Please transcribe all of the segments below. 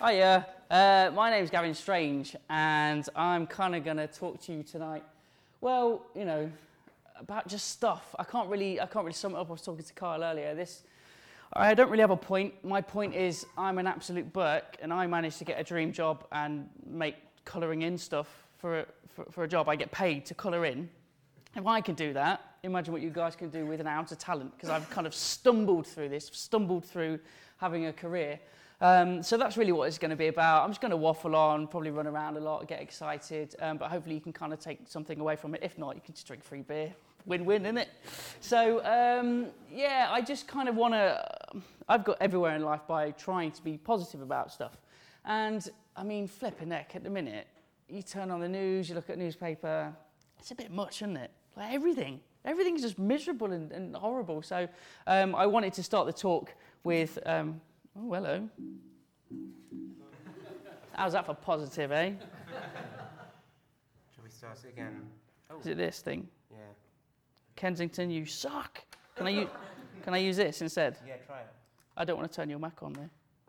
Hiya, my name's Gavin Strange, and I'm kind of going to talk to you tonight, well, you know, about just stuff. I can't really sum it up. I was talking to Kyle earlier. I don't really have a point. My point is I'm an absolute Burke, and I managed to get a dream job and make colouring in stuff for a job. I get paid to colour in. If I can do that, imagine what you guys can do with an ounce of talent, because I've kind of stumbled through having a career. So that's really what it's going to be about. I'm just going to waffle on, probably run around a lot, get excited, but hopefully you can kind of take something away from it. If not, you can just drink free beer. Win-win, isn't it? So, yeah, I just kind of want to... I've got everywhere in life by trying to be positive about stuff. And, I mean, flipping heck, at the minute, you turn on the news, you look at a newspaper, it's a bit much, isn't it? Like everything's just miserable and horrible. So I wanted to start the talk with... oh, hello. How's that for positive, eh? Shall we start it again? Oh. Is it this thing? Yeah. Kensington, you suck. Can I use this instead? Yeah, try it. I don't want to turn your Mac on there.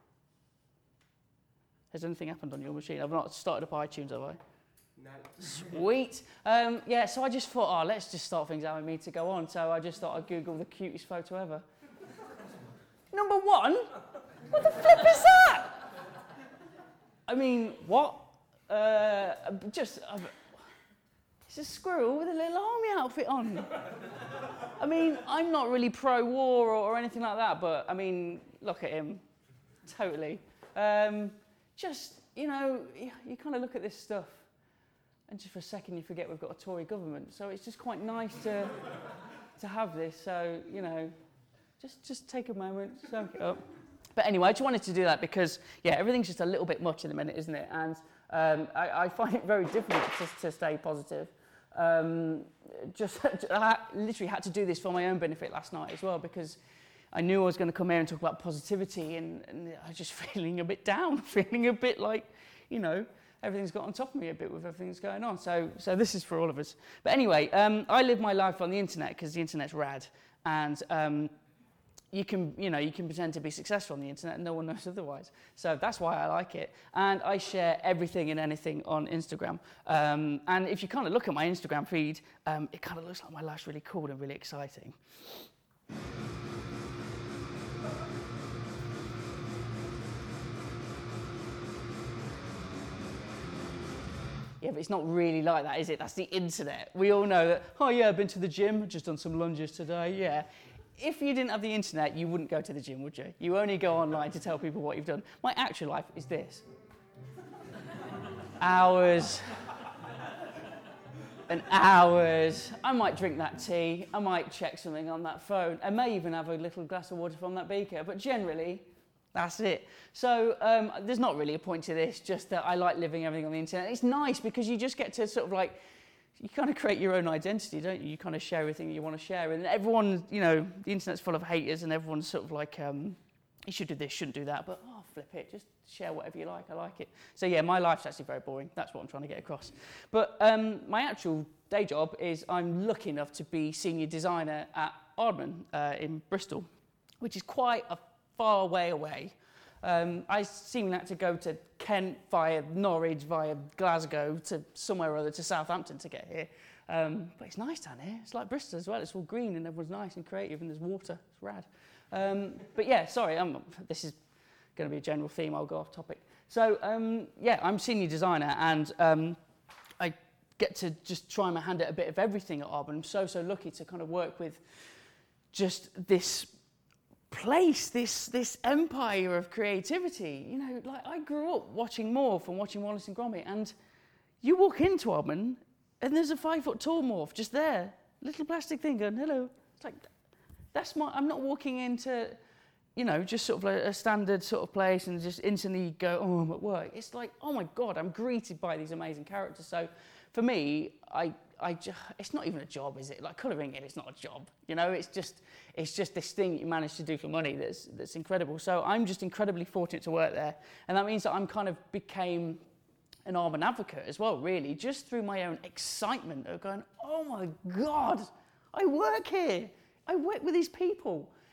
Has anything happened on your machine? I've not started up iTunes, have I? No. Sweet. Yeah, so I just thought, let's just start things out with me to go on. So I just thought I'd Google the cutest photo ever. Number one? What the flip is that? I mean, what? It's a squirrel with a little army outfit on. I mean, I'm not really pro-war or anything like that, but, I mean, look at him. Totally. Just, you know, you kind of look at this stuff, and just for a second you forget we've got a Tory government. So it's just quite nice to have this. So, you know, just take a moment, soak it up. But anyway, I just wanted to do that because, yeah, everything's just a little bit much in a minute, isn't it? And I find it very difficult to stay positive. I literally had to do this for my own benefit last night as well, because I knew I was going to come here and talk about positivity, and I was just feeling a bit down, feeling a bit like, you know, everything's got on top of me a bit with everything that's going on. So this is for all of us. But anyway, I live my life on the internet because the internet's rad, and you can pretend to be successful on the internet and no one knows otherwise. So that's why I like it. And I share everything and anything on Instagram. And if you kind of look at my Instagram feed, it kind of looks like my life's really cool and really exciting. Yeah, but it's not really like that, is it? That's the internet. We all know that, oh yeah, I've been to the gym, just done some lunges today, yeah. If you didn't have the internet, you wouldn't go to the gym, would you? You only go online to tell people what you've done. My actual life is this. Hours and hours. I might drink that tea. I might check something on that phone. I may even have a little glass of water from that beaker. But generally, that's it. So there's not really a point to this, just that I like living everything on the internet. It's nice because you just get to sort of like, you kind of create your own identity, don't you? You kind of share everything you want to share. And everyone, you know, the internet's full of haters and everyone's sort of like, you should do this, shouldn't do that. But, flip it, just share whatever you like. I like it. So, yeah, my life's actually very boring. That's what I'm trying to get across. But my actual day job is I'm lucky enough to be senior designer at Aardman in Bristol, which is quite a far way away. I seemingly had to go to Kent via Norwich, via Glasgow, to somewhere or other, to Southampton to get here. But it's nice down here. It's like Bristol as well. It's all green and everyone's nice and creative and there's water. It's rad. But yeah, sorry, this is going to be a general theme. I'll go off topic. So yeah, I'm senior designer and I get to just try my hand at a bit of everything at Aardman. I'm so lucky to kind of work with just this place, this empire of creativity. You know, like I grew up watching Morph and watching Wallace and Gromit, and you walk into Aardman and there's a 5-foot tall Morph just there, little plastic thing going, hello. It's like, I'm not walking into, you know, just sort of like a standard sort of place and just instantly go, oh, I'm at work. It's like, oh my God, I'm greeted by these amazing characters. So for me, it's not even a job, is it? Like colouring it's not a job. You know, it's just this thing you manage to do for money that's incredible. So I'm just incredibly fortunate to work there. And that means that I'm kind of became an Aardman advocate as well, really, just through my own excitement of going, oh my God, I work here. I work with these people.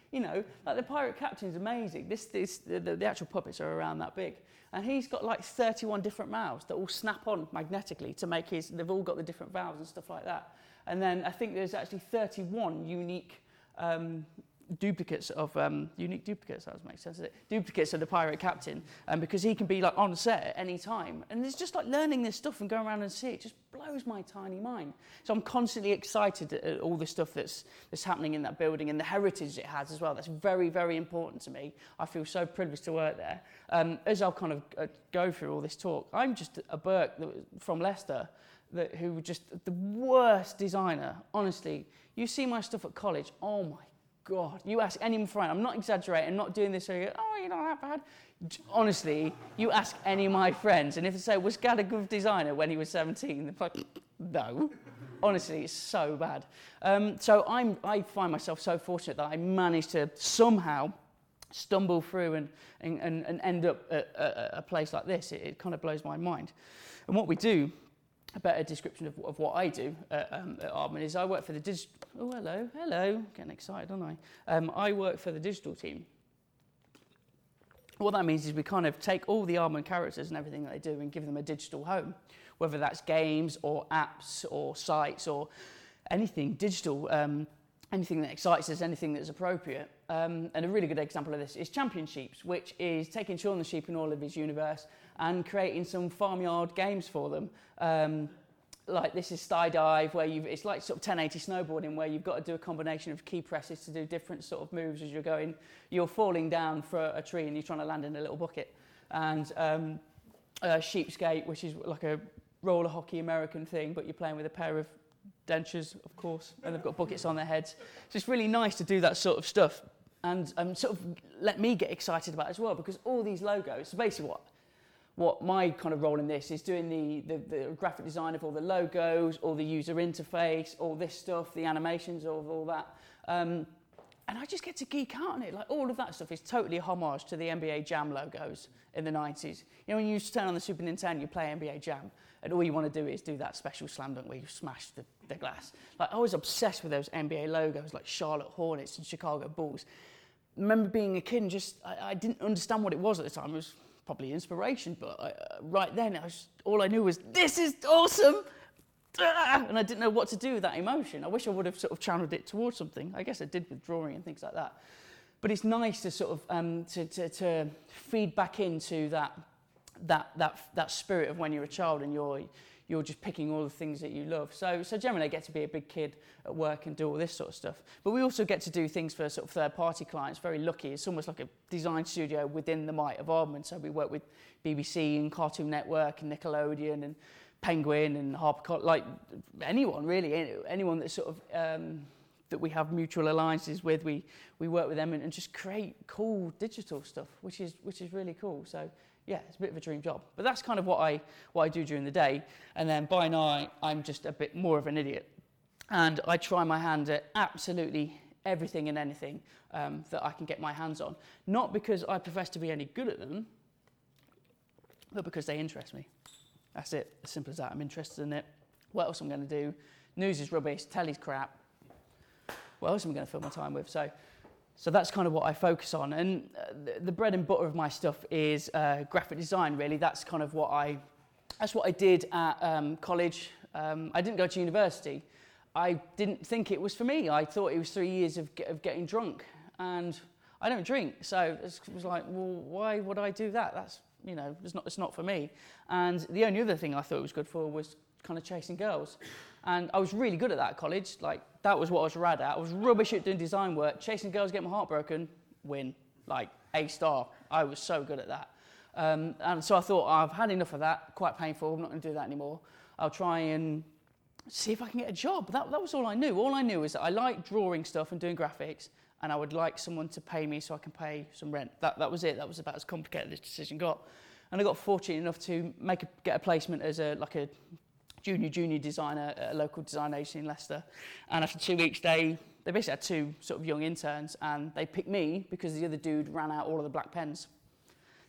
You know, like the pirate captain's amazing. The actual puppets are around that big. And he's got like 31 different mouths that all snap on magnetically to make they've all got the different valves and stuff like that. And then I think there's actually 31 unique duplicates, that doesn't make sense, does it? Duplicates of the pirate captain, because he can be like on set at any time. And it's just like learning this stuff and going around and see it just blows my tiny mind. So I'm constantly excited at all the stuff that's happening in that building and the heritage it has as well. That's very, very important to me. I feel so privileged to work there. As I'll kind of go through all this talk, I'm just a Burke from Leicester who was just the worst designer. Honestly, you see my stuff at college, oh my God, you ask any friend, I'm not exaggerating, I'm not doing this so you go, oh, you're not that bad. Honestly, you ask any of my friends, and if they say, was Gad a good designer when he was 17? They're like, no. Honestly, it's so bad. So I find myself so fortunate that I managed to somehow stumble through and end up at a place like this. It kind of blows my mind. And what we do, a better description of what I do at Aardman is I work for the digital... Oh, hello. Getting excited, aren't I? I work for the digital team. What that means is we kind of take all the Aardman characters and everything that they do and give them a digital home, whether that's games or apps or sites or anything digital, anything that excites us, anything that's appropriate. And a really good example of this is Champion Sheeps, which is taking Shaun the Sheep and all of his universe and creating some farmyard games for them. Like this is Skydive, where it's like sort of 1080 snowboarding, where you've got to do a combination of key presses to do different sort of moves as you're falling down for a tree and you're trying to land in a little bucket. And Sheepscape, which is like a roller hockey American thing, but you're playing with a pair of dentures, of course, and they've got buckets on their heads. So it's really nice to do that sort of stuff and sort of let me get excited about it as well, because all these logos, so basically what my kind of role in this is doing the graphic design of all the logos, all the user interface, all this stuff, the animations of all that. And I just get to geek out on it. Like all of that stuff is totally a homage to the NBA Jam logos in the 90s. You know, when you used to turn on the Super Nintendo, you play NBA Jam, and all you want to do is do that special slam dunk where you smash the glass. Like I was obsessed with those NBA logos, like Charlotte Hornets and Chicago Bulls. I remember being a kid and I didn't understand what it was at the time. It was probably inspiration, but right then all I knew was, this is awesome! And I didn't know what to do with that emotion. I wish I would have sort of channeled it towards something. I guess I did with drawing and things like that. But it's nice to sort of to feed back into that spirit of when you're a child and you're just picking all the things that you love. So generally I get to be a big kid at work and do all this sort of stuff. But we also get to do things for sort of third-party clients. Very lucky. It's almost like a design studio within the might of Aardman. So we work with BBC and Cartoon Network and Nickelodeon and Penguin and HarperCollins, like anyone really, anyone that sort of that we have mutual alliances with. We work with them and just create cool digital stuff, which is really cool. So yeah, it's a bit of a dream job. But that's kind of what I do during the day. And then by night, I'm just a bit more of an idiot. And I try my hand at absolutely everything and anything that I can get my hands on. Not because I profess to be any good at them, but because they interest me. That's it, as simple as that. I'm interested in it. What else I'm going to do? News is rubbish, telly's crap. What else am I going to fill my time with? So that's kind of what I focus on. And the bread and butter of my stuff is graphic design, really. That's kind of what I did at college. I didn't go to university. I didn't think it was for me. I thought it was 3 years of getting drunk. And I don't drink. So it was like, well, why would I do that? That's, you know, it's not for me. And the only other thing I thought it was good for was kind of chasing girls. And I was really good at that at college. Like, that was what I was rad at. I was rubbish at doing design work. Chasing girls, get my heart broken, win. Like, A star. I was so good at that. And so I thought, I've had enough of that. Quite painful. I'm not going to do that anymore. I'll try and see if I can get a job. That was all I knew. All I knew is that I liked drawing stuff and doing graphics, and I would like someone to pay me so I can pay some rent. That was it. That was about as complicated as this decision got. And I got fortunate enough to get a placement as a junior designer at a local design agency in Leicester. And after 2 weeks, they basically had two sort of young interns, and they picked me because the other dude ran out all of the black pens.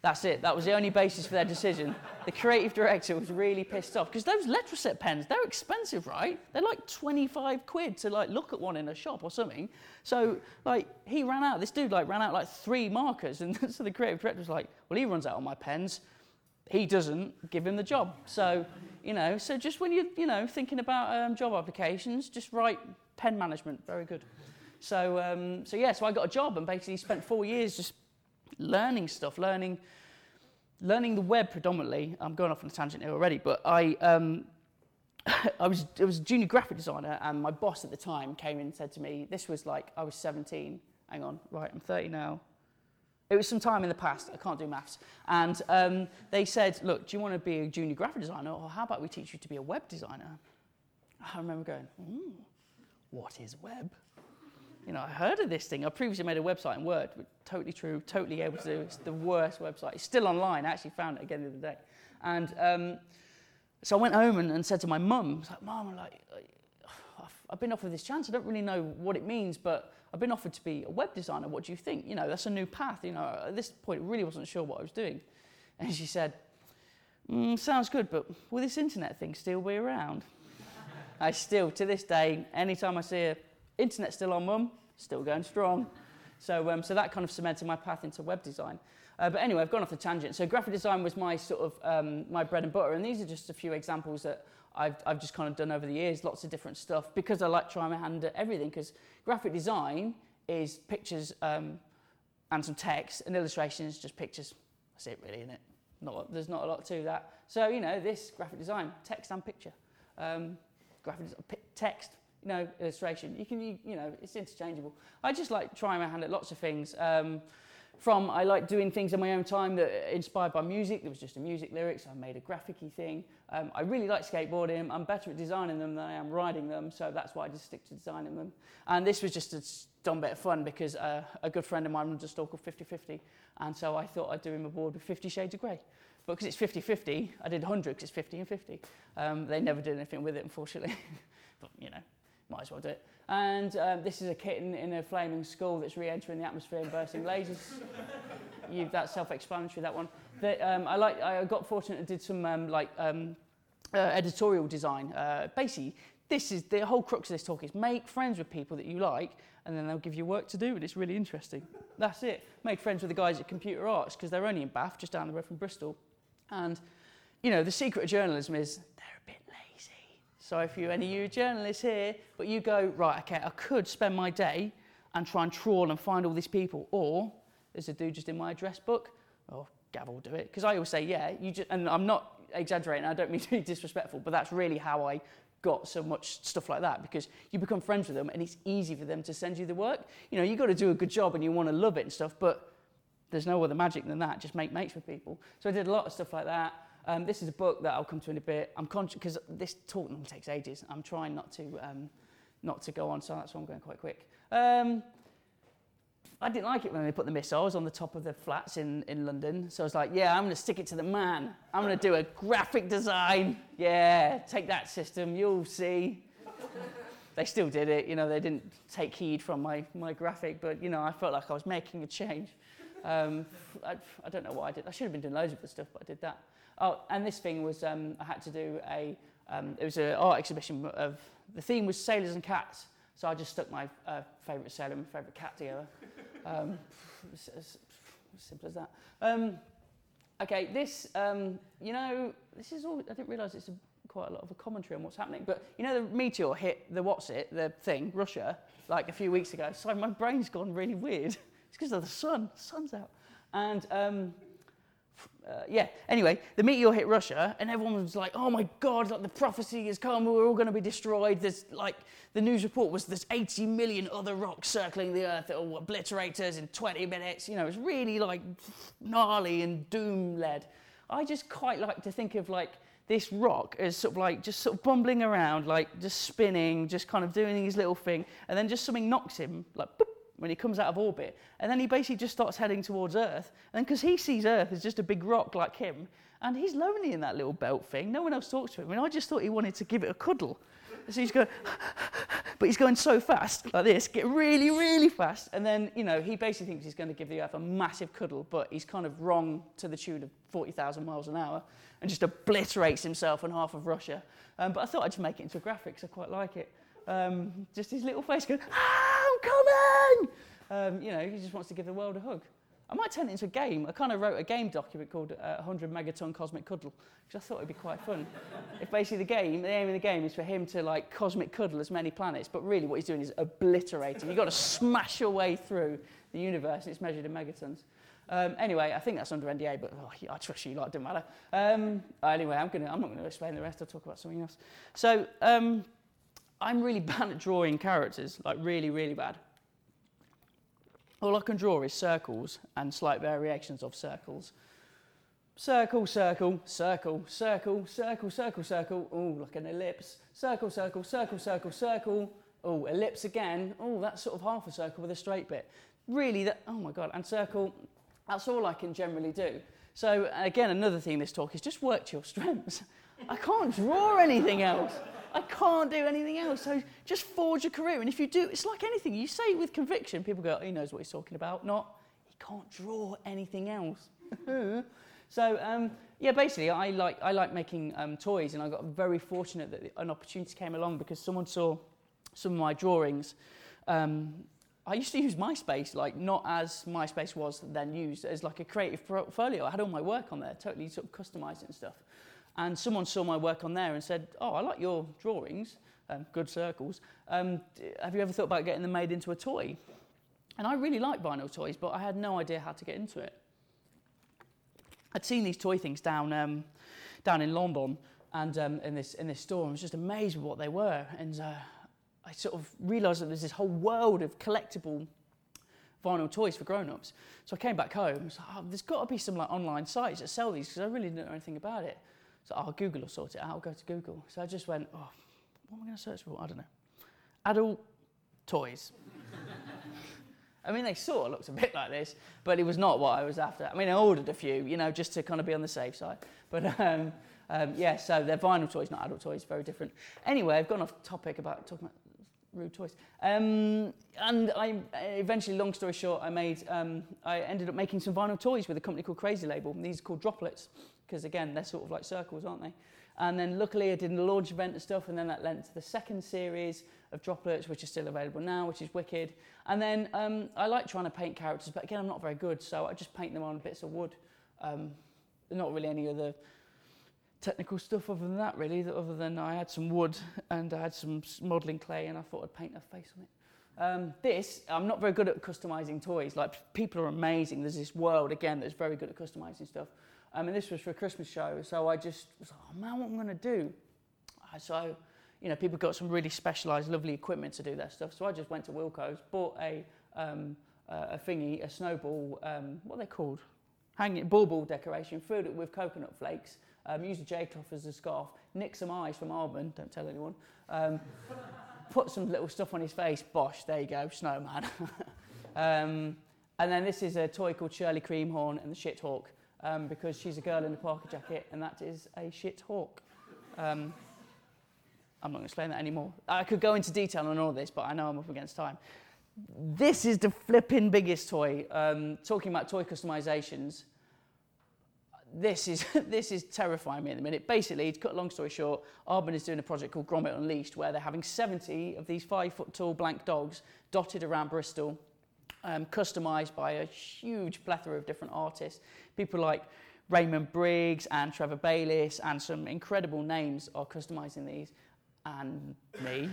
That's it. That was the only basis for their decision. The creative director was really pissed off because those Letraset pens, they're expensive, right? They're like 25 quid to like look at one in a shop or something. So like he ran out. This dude like ran out like 3 markers, and so the creative director was like, "Well, he runs out on my pens. He doesn't. Give him the job." So so just when you're thinking about job applications, just write pen management. Very good. So I got a job and basically spent 4 years just learning stuff, learning the web predominantly. I'm going off on a tangent here already, but I was a junior graphic designer, and my boss at the time came in and said to me, this was like, I was 17, hang on, right, I'm 30 now. It was some time in the past, I can't do maths, and they said, look, do you want to be a junior graphic designer, or how about we teach you to be a web designer? I remember going, what is web? I heard of this thing. I previously made a website in Word, totally true, totally able to do. It's the worst website. It's still online. I actually found it again the other day. And so I went home and said to my mum, I was like, Mum, I've been offered this chance. I don't really know what it means, but I've been offered to be a web designer. What do you think? That's a new path. At this point, I really wasn't sure what I was doing. And she said, sounds good, but will this internet thing still be around? I still, to this day, anytime I see internet's still on, Mum, still going strong. So that kind of cemented my path into web design. But anyway, I've gone off the tangent. So graphic design was my sort of my bread and butter, and these are just a few examples that I've just kind of done over the years, lots of different stuff, because I like trying my hand at everything, because graphic design is pictures and some text, and illustration is just pictures. That's it really, isn't it? There's not a lot to that. So, this graphic design, text and picture. Text, illustration. You can, it's interchangeable. I just like trying my hand at lots of things. I like doing things in my own time that are inspired by music. There was just a music lyrics. I made a graphic-y thing. I really like skateboarding. I'm better at designing them than I am riding them, so that's why I just stick to designing them. And this was just a dumb bit of fun because a good friend of mine runs a store called 50/50, and so I thought I'd do him a board with 50 Shades of Grey. But because it's 50/50, I did 100 because it's 50 and 50. They never did anything with it, unfortunately. But, might as well do it. And this is a kitten in a flaming skull that's re-entering the atmosphere and bursting lasers. That's self-explanatory, that one. I got fortunate and did some editorial design. Basically, this is the whole crux of this talk is make friends with people that you like, and then they'll give you work to do, and it's really interesting. That's it. Made friends with the guys at Computer Arts because they're only in Bath, just down the road from Bristol. And, the secret of journalism is they're a bit lazy. So if any of you journalists here, but you go, right, okay, I could spend my day and try and trawl and find all these people, or there's a dude just in my address book, Gav will do it. Because I always say, yeah, and I'm not exaggerating, I don't mean to be disrespectful, but that's really how I got so much stuff like that, because you become friends with them and it's easy for them to send you the work. You've got to do a good job and you want to love it and stuff, but there's no other magic than that, just make mates with people. So I did a lot of stuff like that. This is a book that I'll come to in a bit. I'm conscious, because this talk normally takes ages. I'm trying not to go on, so that's why I'm going quite quick. I didn't like it when they put the missiles on the top of the flats in London, so I was like, yeah, I'm going to stick it to the man. I'm going to do a graphic design. Yeah, take that system, you'll see. They still did it, they didn't take heed from my graphic, but, I felt like I was making a change. I don't know what I did. I should have been doing loads of the stuff, but I did that. Oh, and this thing was, I had to do it was an art exhibition of, the theme was sailors and cats, so I just stuck my favourite sailor and favourite cat together. As simple as that. Okay, this, this is all, I didn't realise it's quite a lot of a commentary on what's happening, but the meteor hit the thing, Russia, like a few weeks ago, so my brain's gone really weird. It's because of the sun. The sun's out. And, anyway, the meteor hit Russia, and everyone was like, oh my God, the prophecy has come, we're all going to be destroyed. There's, the news report was there's 80 million other rocks circling the Earth that will obliterate us in 20 minutes. It was really, gnarly and doom-led. I just quite like to think of, this rock as sort of just sort of bumbling around, just spinning, just kind of doing his little thing, and then just something knocks him, boop, when he comes out of orbit, and then he basically just starts heading towards Earth, and then because he sees Earth as just a big rock like him, and he's lonely in that little belt thing, no one else talks to him, I just thought he wanted to give it a cuddle, so he's going, but he's going so fast, like this, get really, really fast. And then, you know, he basically thinks he's going to give the Earth a massive cuddle, but he's kind of wrong to the tune of 40,000 miles an hour and just obliterates himself and half of Russia. But I thought I'd just make it into a graphic, 'cause I quite like it. Just his little face going, I'm coming! You know, he just wants to give the world a hug. I might turn it into a game. I kind of wrote a game document called 100 Megaton Cosmic Cuddle, which I thought would be quite fun. If basically the aim of the game is for him to like cosmic cuddle as many planets, but really what he's doing is obliterating. You've got to smash your way through the universe, and it's measured in megatons. Anyway, I think that's under NDA, but I trust you, like, it doesn't matter. Anyway, I'm not going to explain the rest. I'll talk about something else. So I'm really bad at drawing characters, like really, really bad. All I can draw is circles and slight variations of circles. Circle, circle, circle, circle, circle, circle, circle. Oh, like an ellipse. Circle, circle, circle, circle, circle. Oh, ellipse again. Oh, that's sort of half a circle with a straight bit. Really, oh my God, and circle. That's all I can generally do. So again, another thing in this talk is just work to your strengths. I can't draw anything else. I can't do anything else. So just forge a career. And if you do, it's like anything. You say it with conviction, people go, oh, he knows what he's talking about. Not, he can't draw anything else. So, yeah, basically, I like making toys. And I got very fortunate that an opportunity came along because someone saw some of my drawings. I used to use MySpace, like not as MySpace was then used, as like a creative portfolio. I had all my work on there, totally sort of customized it and stuff. And someone saw my work on there and said, oh, I like your drawings, good circles. Have you ever thought about getting them made into a toy? And I really like vinyl toys, but I had no idea how to get into it. I'd seen these toy things down in London and in this store, and I was just amazed with what they were. And I sort of realised that there's this whole world of collectible vinyl toys for grown-ups. So I came back home and was like, oh, there's got to be some like online sites that sell these, because I really didn't know anything about it. So Google will sort it out. I'll go to Google. So I just went, oh, what am I going to search for? I don't know. Adult toys. I mean, they sort of looked a bit like this, but it was not what I was after. I mean, I ordered a few, you know, just to kind of be on the safe side. But yeah, so they're vinyl toys, not adult toys, very different. Anyway, I've gone off topic about talking about rude toys. And I eventually, long story short, I ended up making some vinyl toys with a company called Crazy Label. And these are called droplets, because again, they're sort of like circles, aren't they? And then luckily I did a launch event and stuff, and then that led to the second series of droplets, which is still available now, which is wicked. And then I like trying to paint characters, but again, I'm not very good, so I just paint them on bits of wood. Not really any other technical stuff other than that, really, other than I had some wood and I had some modelling clay, and I thought I'd paint a face on it. I'm not very good at customising toys. Like, people are amazing. There's this world, again, that's very good at customising stuff. And this was for a Christmas show, so I just was like, oh man, what am I going to do? So, you know, people got some really specialised, lovely equipment to do their stuff. So I just went to Wilko's, bought a thingy, a snowball, what are they called? Ball decoration, filled it with coconut flakes, used a J-cloth as a scarf, nicked some eyes from Arbon, don't tell anyone, put some little stuff on his face, bosh, there you go, snowman. And then this is a toy called Shirley Creamhorn and the Shit Hawk. Because she's a girl in a parka jacket, and that is a shit hawk. I'm not going to explain that anymore. I could go into detail on all this, but I know I'm up against time. This is the flipping biggest toy. Talking about toy customizations, this is terrifying me at the minute. Basically, to cut a long story short, Arbon is doing a project called Gromit Unleashed, where they're having 70 of these 5-foot-tall blank dogs dotted around Bristol, customised by a huge plethora of different artists. People like Raymond Briggs and Trevor Bayliss, and some incredible names are customising these, and me.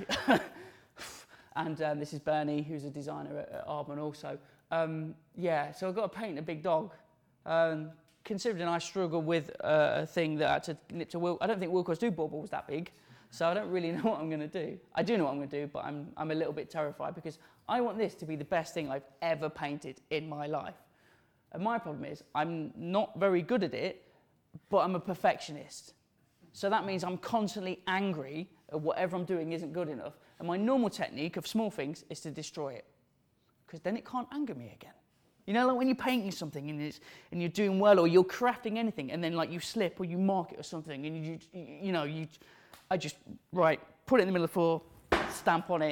And this is Bernie, who's a designer at Arbon also. Yeah, so I've got to paint a big dog. Considering I struggle with a thing that I had to nip to I don't think Wilko's do baubles that big, so I don't really know what I'm going to do. I do know what I'm going to do, but I'm a little bit terrified because I want this to be the best thing I've ever painted in my life. And my problem is I'm not very good at it, but I'm a perfectionist. So that means I'm constantly angry at whatever I'm doing isn't good enough. And my normal technique of small things is to destroy it, because then it can't anger me again. You know, like when you're painting something and you're doing well, or you're crafting anything, and then like you slip or you mark it or something, and I just put it in the middle of the floor, stamp on it,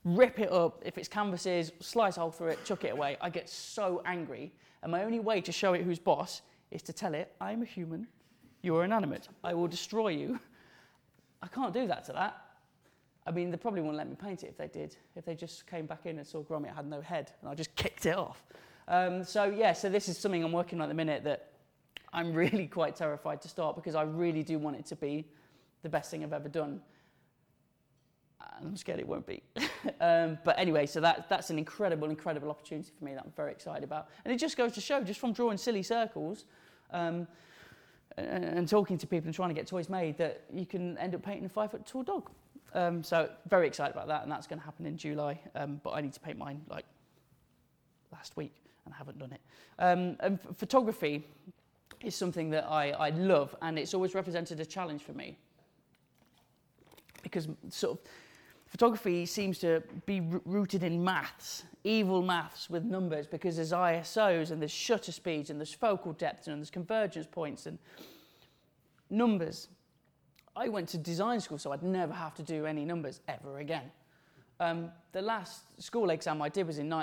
rip it up. If it's canvases, slice a hole through it, chuck it away. I get so angry. And my only way to show it who's boss is to tell it, I'm a human, you're inanimate, I will destroy you. I can't do that to that. I mean, they probably wouldn't let me paint it if they did. If they just came back in and saw Gromit had no head, and I just kicked it off. So this is something I'm working on at the minute that I'm really quite terrified to start, because I really do want it to be the best thing I've ever done. And I'm scared it won't be. But anyway, so that's an incredible opportunity for me that I'm very excited about. And it just goes to show, just from drawing silly circles and talking to people and trying to get toys made, that you can end up painting a 5-foot tall dog. So very excited about that, and that's going to happen in July. But I need to paint mine like last week, and I haven't done it. And photography is something that I love, and it's always represented a challenge for me, because sort of photography seems to be rooted in maths, evil maths with numbers, because there's ISOs and there's shutter speeds and there's focal depth and there's convergence points and numbers. I went to design school, so I'd never have to do any numbers ever again. The last school exam I did was in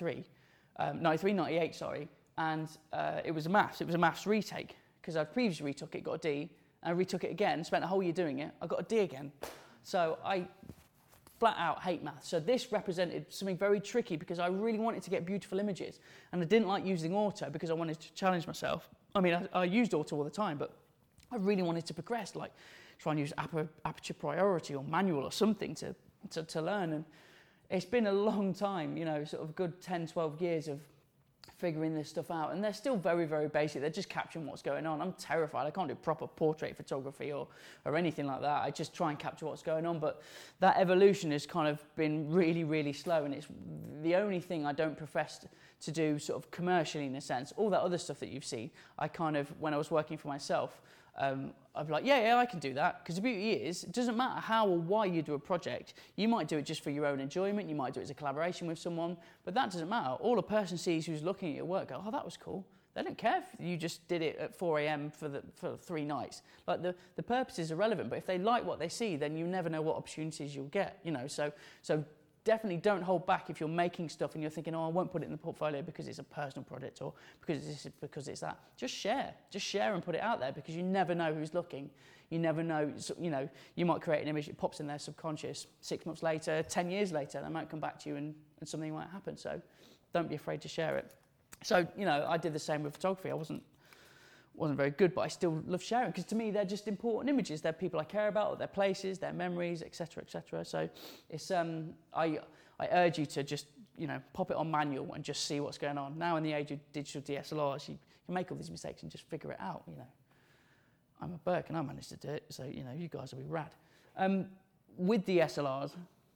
98, sorry, and it was a maths. It was a maths retake, because I'd previously retook it, got a D, and I retook it again, spent a whole year doing it, I got a D again. So I flat out hate maths. So this represented something very tricky, because I really wanted to get beautiful images, and I didn't like using auto because I wanted to challenge myself. I mean, I used auto all the time, but I really wanted to progress, like try and use aperture priority or manual or something to learn. And it's been a long time, sort of good 10, 12 years of figuring this stuff out, and they're still very, very basic. They're just capturing what's going on. I'm terrified. I can't do proper portrait photography or anything like that. I just try and capture what's going on, but that evolution has kind of been really, really slow, and it's the only thing I don't profess to do sort of commercially, in a sense. All that other stuff that you've seen, I kind of, when I was working for myself, I'd be like, yeah, I can do that. Because the beauty is, it doesn't matter how or why you do a project. You might do it just for your own enjoyment. You might do it as a collaboration with someone. But that doesn't matter. All a person sees who's looking at your work go, oh, that was cool. They don't care if you just did it at 4 a.m. for 3 nights. Like, the purpose is irrelevant. But if they like what they see, then you never know what opportunities you'll get. So definitely don't hold back if you're making stuff and you're thinking, oh, I won't put it in the portfolio because it's a personal project or because it's that. Just share and put it out there, because you never know who's looking. You never know, you might create an image, it pops in their subconscious 6 months later, 10 years later, they might come back to you and something might happen. So don't be afraid to share it. So, I did the same with photography. I wasn't very good, but I still love sharing, because to me they're just important images. They're people I care about, or their places, their memories, etc., etc. So it's I urge you to just pop it on manual and just see what's going on. Now in the age of digital DSLRs, you can make all these mistakes and just figure it out. I'm a Burke and I managed to do it, so you guys will be rad. With the DSLRs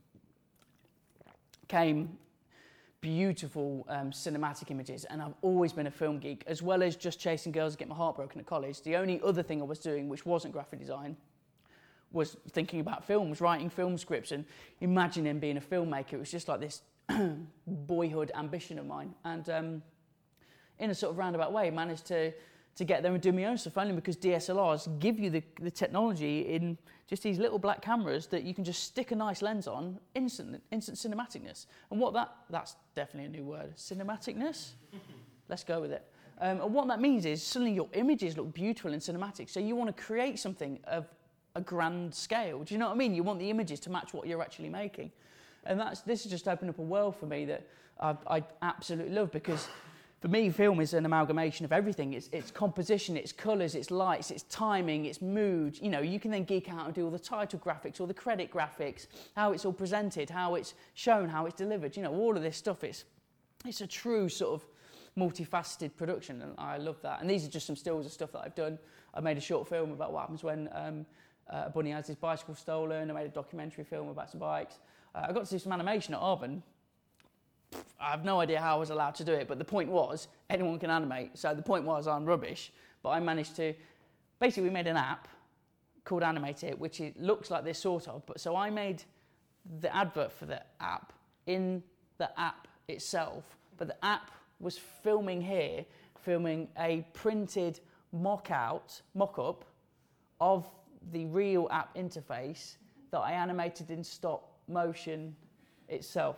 came beautiful cinematic images, and I've always been a film geek, as well as just chasing girls to get my heart broken at college. The only other thing I was doing, which wasn't graphic design, was thinking about films, writing film scripts and imagining being a filmmaker. It was just like this boyhood ambition of mine, and in a sort of roundabout way managed to get there and do my own stuff, only because DSLRs give you the technology in just these little black cameras that you can just stick a nice lens on, instant cinematicness. And that's definitely a new word, cinematicness. Let's go with it. And what that means is suddenly your images look beautiful and cinematic, so you want to create something of a grand scale. Do you know what I mean? You want the images to match what you're actually making. And this has just opened up a world for me that I absolutely love, because for me, film is an amalgamation of everything. It's composition, it's colours, it's lights, it's timing, it's mood. You can then geek out and do all the title graphics, all the credit graphics, how it's all presented, how it's shown, how it's delivered. All of this stuff. It's a true sort of multifaceted production, and I love that. And these are just some stills of stuff that I've done. I made a short film about what happens when a bunny has his bicycle stolen. I made a documentary film about some bikes. I got to do some animation at Arbon. I have no idea how I was allowed to do it, but the point was, anyone can animate. So the point was, I'm rubbish, but I managed to, basically we made an app called Animate It, which it looks like this sort of, but so I made the advert for the app in the app itself, but the app was filming a printed mock-up of the real app interface that I animated in stop motion itself.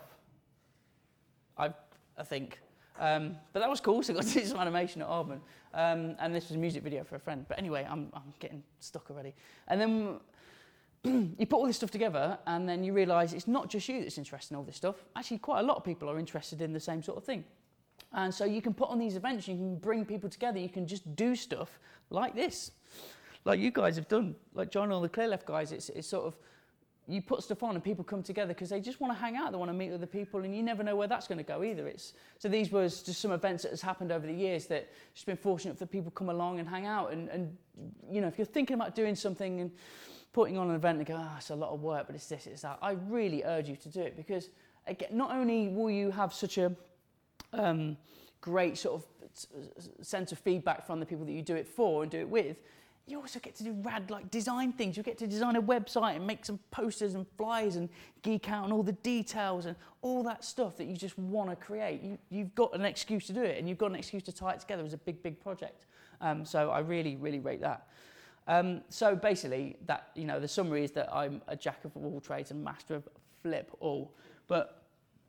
I think. But that was cool, so I got to do some animation at Aardman. And this was a music video for a friend. But anyway, I'm getting stuck already. And then you put all this stuff together, and then you realise it's not just you that's interested in all this stuff. Actually, quite a lot of people are interested in the same sort of thing. And so you can put on these events, you can bring people together, you can just do stuff like this. Like you guys have done, like John and all the Clearleft guys, it's sort of, you put stuff on and people come together because they just want to hang out, they want to meet other people, and you never know where that's going to go either. So these was just some events that has happened over the years that just been fortunate for people to come along and hang out. And you know, if you're thinking about doing something and putting on an event and go, it's a lot of work, but it's this, it's that, I really urge you to do it, because again, not only will you have such a great sort of sense of feedback from the people that you do it for and do it with, you also get to do rad like design things. You get to design a website and make some posters and flyers and geek out on all the details and all that stuff that you just want to create. You've got an excuse to do it, and you've got an excuse to tie it together as a big, big project. So I really, really rate that. So basically, that, you know, the summary is that I'm a jack of all trades and master of flip all. But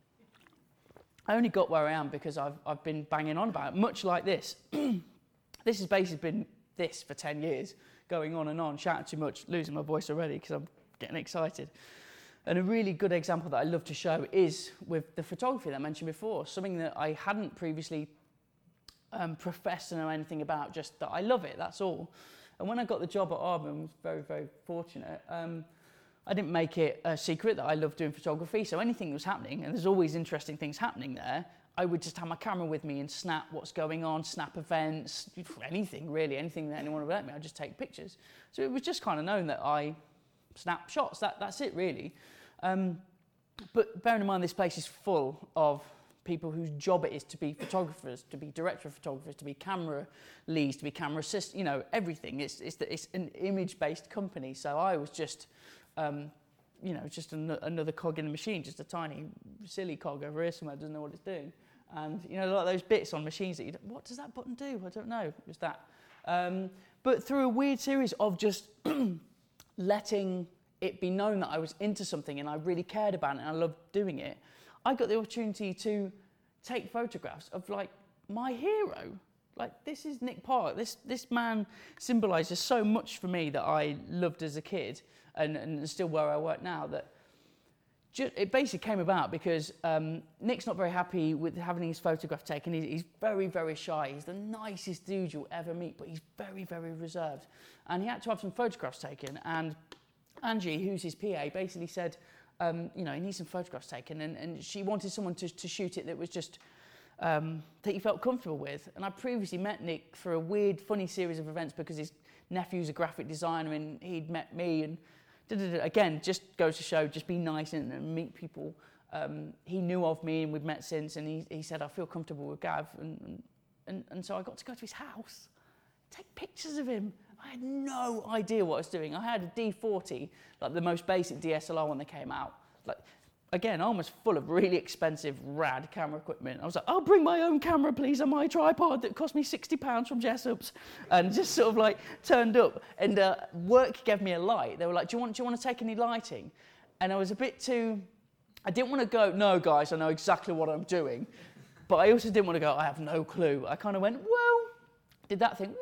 I only got where I am because I've been banging on about it, much like this. This has basically been this for 10 years, going on and on, shouting too much, losing my voice already because I'm getting excited. And a really good example that I love to show is with the photography that I mentioned before, something that I hadn't previously professed to know anything about, just that I love it, that's all. And when I got the job at Aardman, I was very, very fortunate. I didn't make it a secret that I love doing photography, so anything that was happening, and there's always interesting things happening there, I would just have my camera with me and snap what's going on, snap events, anything really, anything that anyone would let me, I'd just take pictures. So it was just kind of known that I snap shots, that's it really. But bearing in mind this place is full of people whose job it is to be photographers, to be director of photographers, to be camera leads, to be camera assist, you know, everything. It's an image-based company, so I was just, you know, just another cog in the machine, just a tiny, silly cog over here somewhere that doesn't know what it's doing. And, you know, like those bits on machines that you don't, what does that button do? I don't know. It was that. But through a weird series of just letting it be known that I was into something and I really cared about it and I loved doing it, I got the opportunity to take photographs of, like, my hero. Like, this is Nick Park. This man symbolises so much for me that I loved as a kid and still where I work now, that it basically came about because Nick's not very happy with having his photograph taken. He's very, very shy. He's the nicest dude you'll ever meet, but he's very, very reserved. And he had to have some photographs taken. And Angie, who's his PA, basically said, you know, he needs some photographs taken. And she wanted someone to shoot it that was just, that he felt comfortable with. And I previously met Nick for a weird, funny series of events because his nephew's a graphic designer and he'd met me and again, just goes to show, just be nice and meet people. He knew of me and we've met since, and he said, I feel comfortable with Gav. And so I got to go to his house, take pictures of him. I had no idea what I was doing. I had a D40, like the most basic DSLR when they came out. Like, again, almost full of really expensive, rad camera equipment. I was like, I'll bring my own camera, please, on my tripod that cost me £60 from Jessup's. And just sort of like turned up. And work gave me a light. They were like, do you want to take any lighting? And I was a bit too, I didn't want to go, no, guys, I know exactly what I'm doing. But I also didn't want to go, I have no clue. I kind of went, well, did that thing.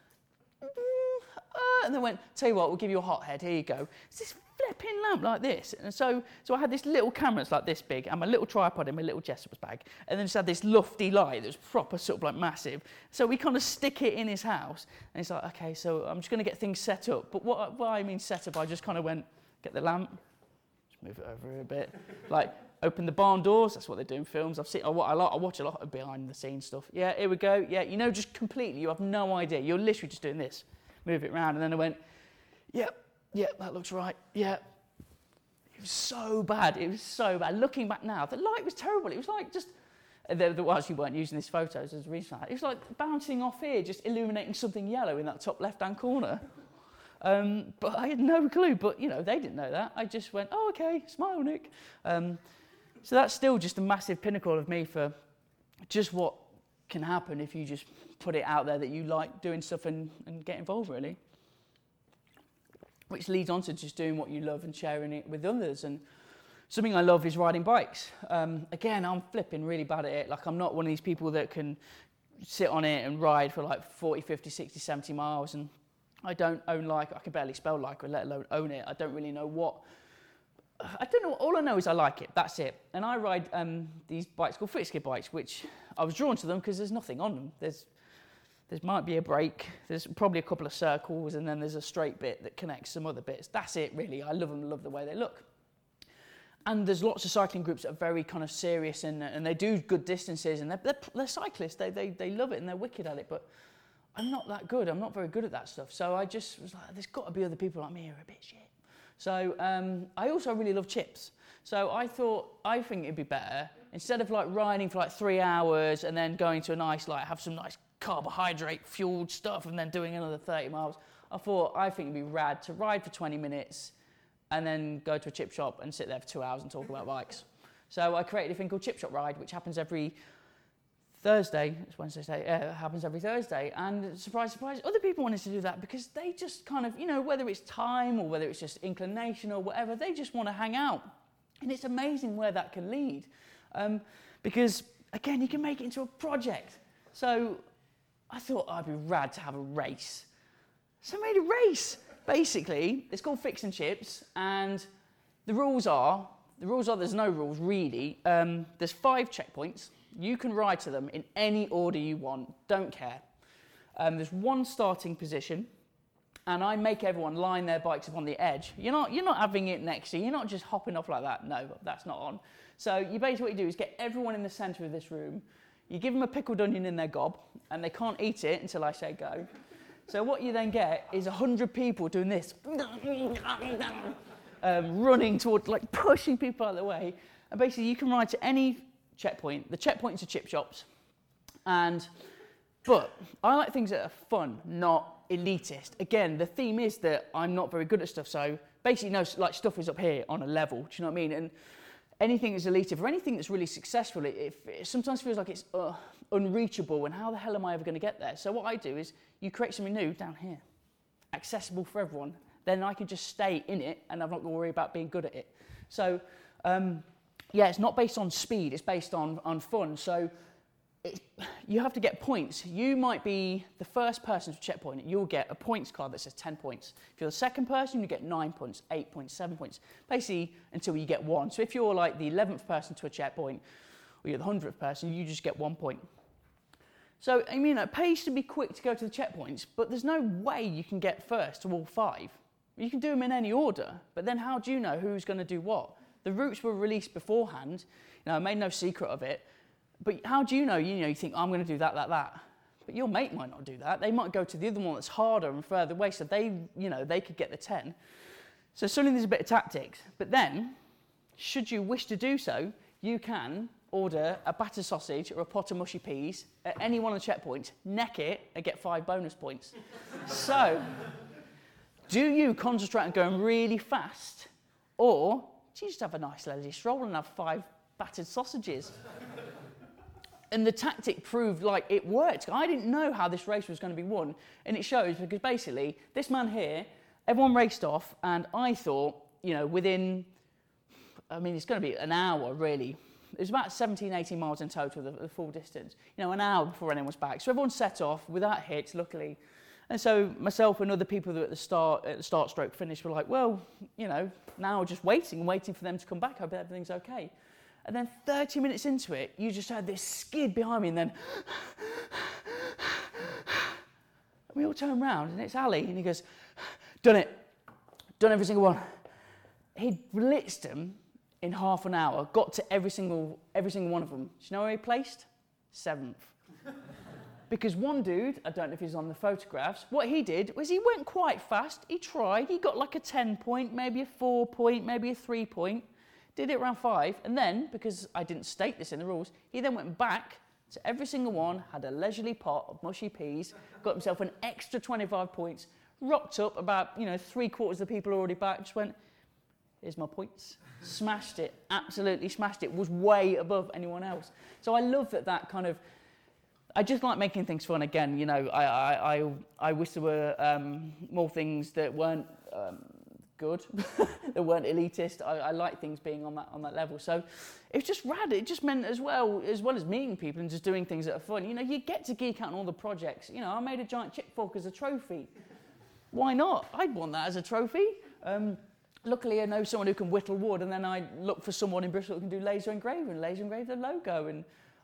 And they went, tell you what, we'll give you a hothead, here you go. It's this flipping lamp like this. And so I had this little camera that's like this big and my little tripod in my little Jessup's bag. And then just had this lofty light that was proper sort of like massive. So we kind of stick it in his house. And he's like, okay, so I'm just going to get things set up. But what I mean set up, I just kind of went, get the lamp, just move it over here a bit. Like, open the barn doors, that's what they do in films. I watch a lot of behind the scenes stuff. Yeah, here we go. Yeah, you know, just completely, you have no idea. You're literally just doing this. Move it around. And then I went, yep, that looks right. Yeah. It was so bad. It was so bad. Looking back now, the light was terrible. It was like just, well, actually weren't using these photos as a reason for that. It was like bouncing off here, just illuminating something yellow in that top left-hand corner. But I had no clue. But, you know, they didn't know that. I just went, oh, okay, smile, Nick. So that's still just a massive pinnacle of me for just what can happen if you just put it out there that you like doing stuff and get involved, really. Which leads on to just doing what you love and sharing it with others. And Something I love is riding bikes. Again, I'm flipping really bad at it. Like, I'm not one of these people that can sit on it and ride for like 40, 50, 60, 70 miles. And I don't own Lycra. I can barely spell Lycra, let alone own it. I don't really know I don't know. All I know is I like it. That's it. And I ride these bikes called FixGear bikes, which I was drawn to them because there's nothing on them. There might be a brake, there's probably a couple of circles, and then there's a straight bit that connects some other bits. That's it, really. I love them, love the way they look. And there's lots of cycling groups that are very kind of serious, and they do good distances, and they're cyclists. They love it, and they're wicked at it, but I'm not that good. I'm not very good at that stuff. So I just was like, there's got to be other people like me who are a bit shit. So I also really love chips. So I think it'd be better, instead of like riding for like 3 hours and then going to a nice, like have some nice carbohydrate fueled stuff and then doing another 30 miles, I think it'd be rad to ride for 20 minutes and then go to a chip shop and sit there for 2 hours and talk about bikes. So I created a thing called Chip Shop Ride, which happens every Thursday. It's Wednesday today. It happens every Thursday. And surprise, surprise, other people wanted to do that because they just kind of, whether it's time or whether it's just inclination or whatever, they just want to hang out. And it's amazing where that can lead. Because, again, you can make it into a project. So I thought I'd be rad to have a race. So I made a race. Basically, it's called Fix and Chips, and the rules are there's no rules really. There's 5 checkpoints. You can ride to them in any order you want, don't care. There's 1 starting position, and I make everyone line their bikes up on the edge. You're not having it next to you, you're not just hopping off like that. No, that's not on. So basically what you do is get everyone in the centre of this room. You give them a pickled onion in their gob, and they can't eat it until I say go. So what you then get is 100 people doing this, running toward, like pushing people out of the way. And basically you can ride to any checkpoint. The checkpoints are chip shops. But I like things that are fun, not elitist. Again, the theme is that I'm not very good at stuff. So basically, stuff is up here on a level. Do you know what I mean? And anything that's elitist or anything that's really successful, it sometimes feels like it's unreachable, and how the hell am I ever going to get there? So what I do is you create something new down here, accessible for everyone. Then I can just stay in it, and I'm not going to worry about being good at it. So, it's not based on speed, it's based on fun. So you have to get points. You might be the first person to checkpoint. You'll get a points card that says 10 points. If you're the second person, you get 9 points, 8 points, 7 points, basically until you get 1. So if you're like the 11th person to a checkpoint, or you're the 100th person, you just get 1 point. So, it pays to be quick to go to the checkpoints, but there's no way you can get first to all 5. You can do them in any order, but then how do you know who's going to do what? The routes were released beforehand. I made no secret of it. But how do you know? You think, I'm going to do that. But your mate might not do that. They might go to the other one that's harder and further away, so they could get the 10. So suddenly there's a bit of tactics. But then, should you wish to do so, you can order a battered sausage or a pot of mushy peas at any one of the checkpoints, neck it, and get 5 bonus points. So, do you concentrate on going really fast, or do you just have a nice leisurely stroll and have 5 battered sausages? And the tactic proved like it worked. I didn't know how this race was going to be won, and it shows because basically this man here, everyone raced off, and I thought, within, it's going to be an hour really. It was about 17, 18 miles in total, the full distance. An hour before anyone was back. So everyone set off without hits, luckily. And so myself and other people that at the start stroke finish were like, well, now just waiting for them to come back. I hope everything's okay. And then 30 minutes into it, you just heard this skid behind me, and then we all turn around, and it's Ali, and he goes, done it. Done every single one. He blitzed them in half an hour, got to every single one of them. Do you know where he placed? 7th. Because one dude, I don't know if he's on the photographs, what he did was he went quite fast. He tried. He got like a 10 point, maybe a 4 point, maybe a 3 point. Did it around 5. And then, because I didn't state this in the rules, he then went back to every single one, had a leisurely pot of mushy peas, got himself an extra 25 points, rocked up about, 3/4 of the people already back, just went, here's my points. Smashed it, absolutely smashed it, was way above anyone else. So I love that kind of, I just like making things fun again. I wish there were more things that weren't good. They weren't elitist. I like things being on that level. So it was just rad. It just meant as well as meeting people and just doing things that are fun. You know, you get to geek out on all the projects. You know, I made a giant chip fork as a trophy. Why not? I'd want that as a trophy. Luckily, I know someone who can whittle wood, and then I look for someone in Bristol who can do laser engrave the logo. And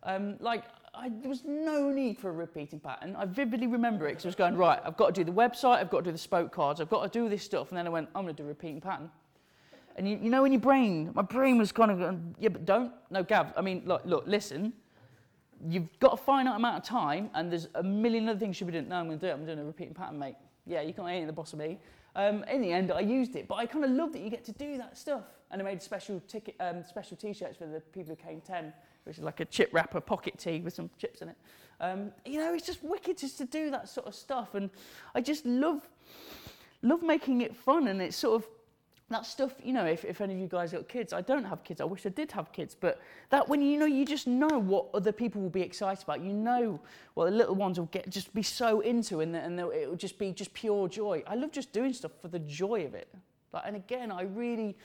there was no need for a repeating pattern. I vividly remember it because I was going, right, I've got to do the website, I've got to do the spoke cards, I've got to do this stuff. And then I went, I'm going to do a repeating pattern. And you know, in your brain, my brain was kind of going, yeah, but don't. No, Gav, I mean, look, listen. You've got a finite amount of time, and there's a million other things you should be doing. No, I'm going to do it. I'm doing a repeating pattern, mate. Yeah, you ain't the boss of me. In the end, I used it, but I kind of love that you get to do that stuff. And I made special T-shirts for the people who came 10, which is like a chip wrapper pocket tee with some chips in it. You know, it's just wicked just to do that sort of stuff, and I just love making it fun. And it's sort of that stuff. You know, if any of you guys got kids, I don't have kids. I wish I did have kids, but that when you just know what other people will be excited about. You know what the little ones will just be so into, and it will just be pure joy. I love just doing stuff for the joy of it. And again, I really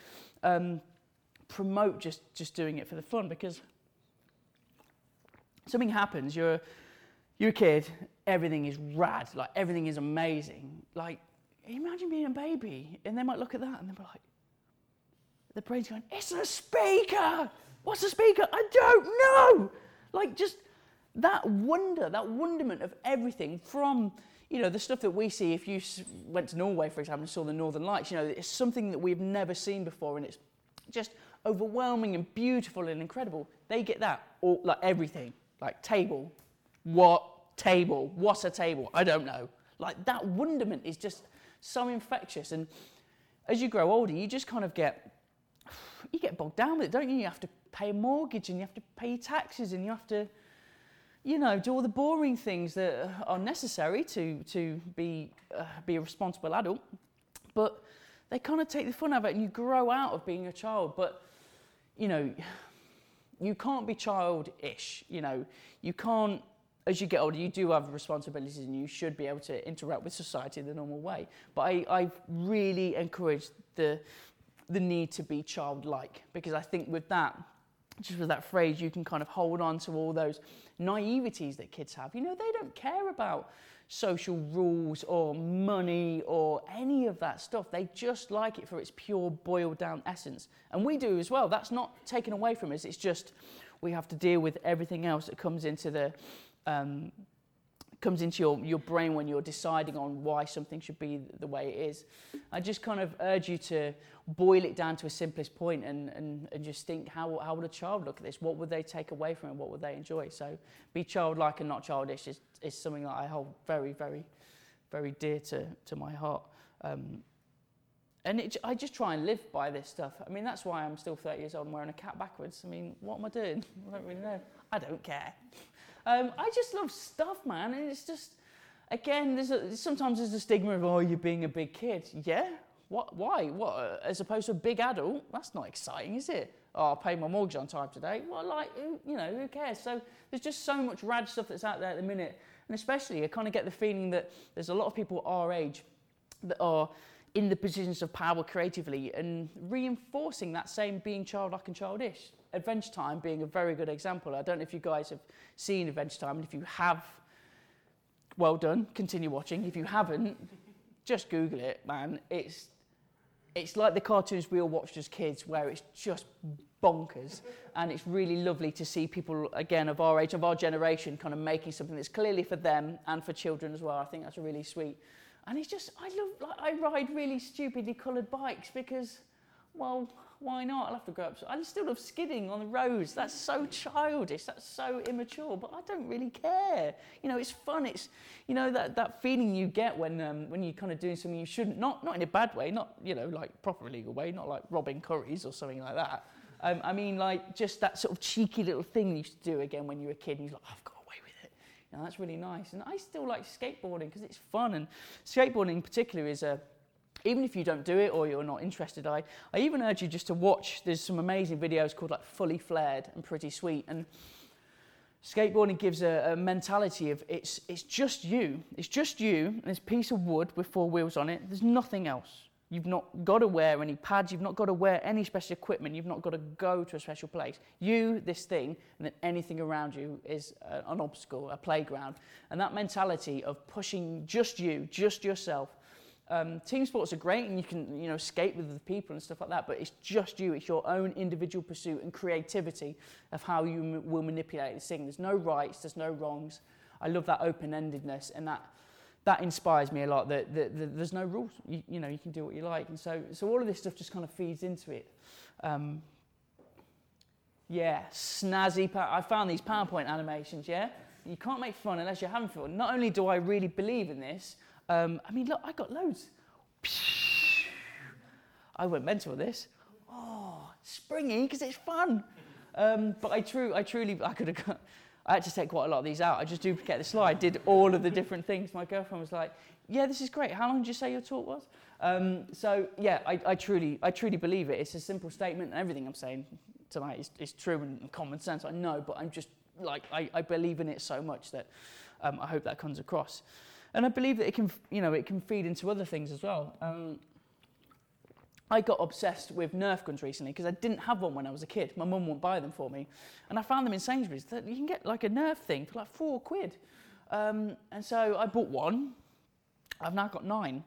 promote just doing it for the fun, because something happens, you're a kid, everything is rad, like everything is amazing. Like, imagine being a baby, and they might look at that and they'll be like, the brain's going, it's a speaker! What's a speaker? I don't know! Like, just that wonderment of everything from, you know, the stuff that we see. If you went to Norway, for example, and saw the Northern Lights, you know, it's something that we've never seen before, and it's just overwhelming and beautiful and incredible. They get that, or like everything. Like table. What table? What's a table? I don't know. Like that wonderment is just so infectious. And as you grow older, you just kind of get bogged down with it, don't you? You have to pay a mortgage, and you have to pay your taxes, and you have to, you know, do all the boring things that are necessary to be a responsible adult. But they kind of take the fun out of it, and you grow out of being a child. But, you know, you can't be childish, you know. You can't, as you get older, you do have responsibilities, and you should be able to interact with society the normal way. But I really encourage the need to be childlike, because I think with that, just with that phrase, you can kind of hold on to all those naiveties that kids have. You know, they don't care about social rules or money or any of that stuff. They just like it for its pure boiled down essence. And we do as well. That's not taken away from us. It's just we have to deal with everything else that comes into your brain when you're deciding on why something should be the way it is. I just kind of urge you to boil it down to a simplest point and just think, how would a child look at this? What would they take away from it? What would they enjoy? So be childlike and not childish is something that I hold very, very, very dear to my heart. And I just try and live by this stuff. I mean, that's why I'm still 30 years old and wearing a cap backwards. I mean, what am I doing? I don't really know. I don't care. I just love stuff, man. And it's just, again, sometimes there's a stigma of, oh, you're being a big kid. Yeah? What? Why? What? As opposed to a big adult? That's not exciting, is it? Oh, I paid my mortgage on time today. Well, like, who cares? So there's just so much rad stuff that's out there at the minute. And especially, I kind of get the feeling that there's a lot of people our age that are in the positions of power creatively and reinforcing that same being childlike and childish. Adventure Time being a very good example. I don't know if you guys have seen Adventure Time, and if you have, well done, continue watching. If you haven't, just Google it, man. It's like the cartoons we all watched as kids, where it's just bonkers, and it's really lovely to see people, again, of our age, of our generation, kind of making something that's clearly for them and for children as well. I think that's really sweet. And it's just, I ride really stupidly coloured bikes because, well, why not? I'll have to grow up. I still love skidding on the roads. That's so childish. That's so immature. But I don't really care. You know, it's fun. It's, you know, that feeling you get when you're kind of doing something you shouldn't. Not in a bad way. Not, you know, like proper illegal way. Not like robbing curries or something like that. I mean, like just that sort of cheeky little thing you used to do again when you were a kid. And you're like, oh, I've got away with it. You know, that's really nice. And I still like skateboarding because it's fun. And skateboarding in particular is even if you don't do it or you're not interested, I even urge you just to watch. There's some amazing videos called like Fully Flared and Pretty Sweet. And skateboarding gives a mentality of it's just you. It's just you and this piece of wood with 4 wheels on it. There's nothing else. You've not got to wear any pads. You've not got to wear any special equipment. You've not got to go to a special place. You, this thing, and then anything around you is an obstacle, a playground. And that mentality of pushing just you, just yourself. Team sports are great, and you can, skate with other people and stuff like that, but it's just you. It's your own individual pursuit and creativity of how you will manipulate this thing. There's no rights, there's no wrongs. I love that open-endedness, and that inspires me a lot, that there's no rules. You can do what you like. And so all of this stuff just kind of feeds into it. Snazzy. I found these PowerPoint animations, yeah? You can't make fun unless you're having fun. Not only do I really believe in this, look, I got loads. I went mental with this. Oh, springy, because it's fun. But I could have got... I had to take quite a lot of these out. I just duplicated the slide, did all of the different things. My girlfriend was like, yeah, this is great. How long did you say your talk was? I truly believe it. It's a simple statement, and everything I'm saying tonight is true and common sense. I know, but I'm just like, I believe in it so much that I hope that comes across. And I believe that it can feed into other things as well. I got obsessed with Nerf guns recently because I didn't have one when I was a kid. My mum wouldn't buy them for me. And I found them in Sainsbury's. That you can get like a Nerf thing for like £4. And so I bought one. I've now got 9.